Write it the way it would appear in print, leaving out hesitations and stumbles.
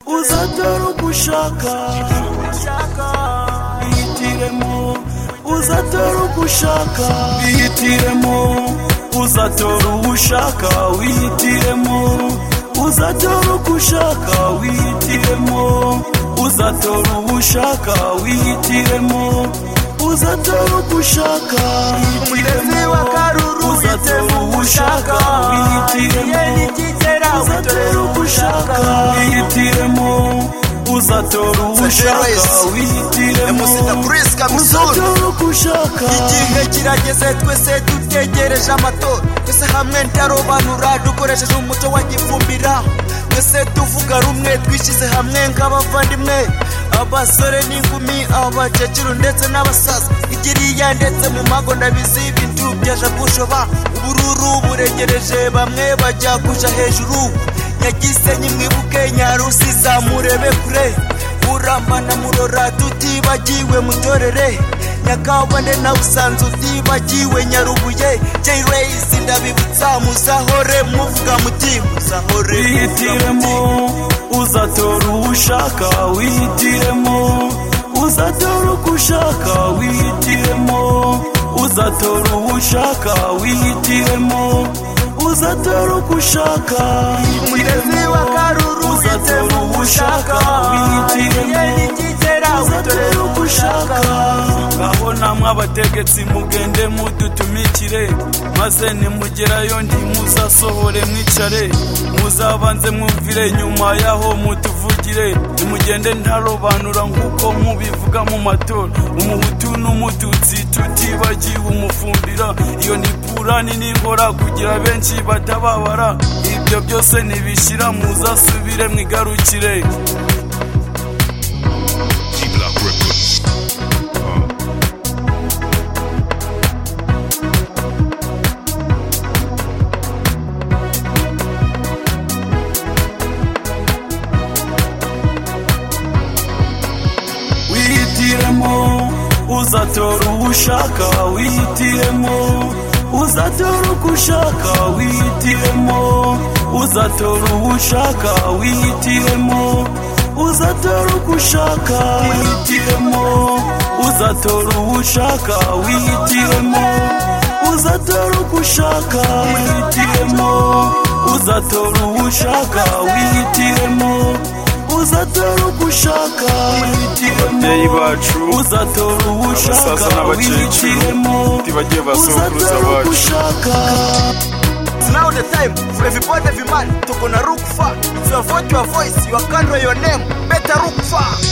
uzatora ugushaka bihitiremo uzatora ugushaka bihitiremo uzatora ugushaka wihitiremo uzatora ugushaka wihitiremo uzatora ugushaka wihitiremo uzatora ugushaka umurezi wa karuru uzatora ugushaka wihitiremo uzatora ugushaka wihitiremo uzatora ugushaka wihitiremo uzatora ugushaka igihe kirageze twese dutegereje amatora twese hamwe ndarobanura dukoresheje umuco wa gifumbira twese tuvuga rumwe twishyize hamwe nk'abavandimwe abasore n'inkumi abakecuru ndetse n'abasaza igiriya ndetse mu mago ndabizi ibintu byaje gushoba ubururu buregereje bamwe bajya kuja hejuru Nyagisenyi mwibuke Nyarusi zamurebe kure Muramba na Murora tutibagiwe mutorere Nyakabande na Busanza tutibagiwe Nyarubuye J-Race ndabibutsa muzahore muvuga muti muzahore wihitiremo uzatora ugushaka wihitiremo uzatora ugushaka wihitiremo uzatora ugushaka wihitiremo uzatora ugushaka umurezi wa karuru uzatora ugushaka wihitiremo uzatora ugushaka ngaho namwe abategetsi mugende mudutumikire maze nimugerayo ntimuzasohore mwicare muzabanze mwumvire nyuma yaho mutuvugire nimugende ntarobanura nk'uko mubivuga mu matora umuhutu n'umututsi tutibagiwe umufumbira iyo ni purani n'ingora kugira benshi batababara ibyo byose nibishira muzasubire mwigarukire wihitiremo uzatora ugushaka wihitiremo uzatora ugushaka wihitiremo uzatora ugushaka wihitiremo uzatora ugushaka wihitiremo uzatora ugushaka wihitiremo uzatora ugushaka wihitiremo uzatora ugushaka wihitiremo uzatora ugushaka wihitiremo uzatora ugushaka wihitiremo uzatora ugushaka. It's now the time for everybody, every man to gonna look far. It's your vote, your voice, your country, your name. Better look far.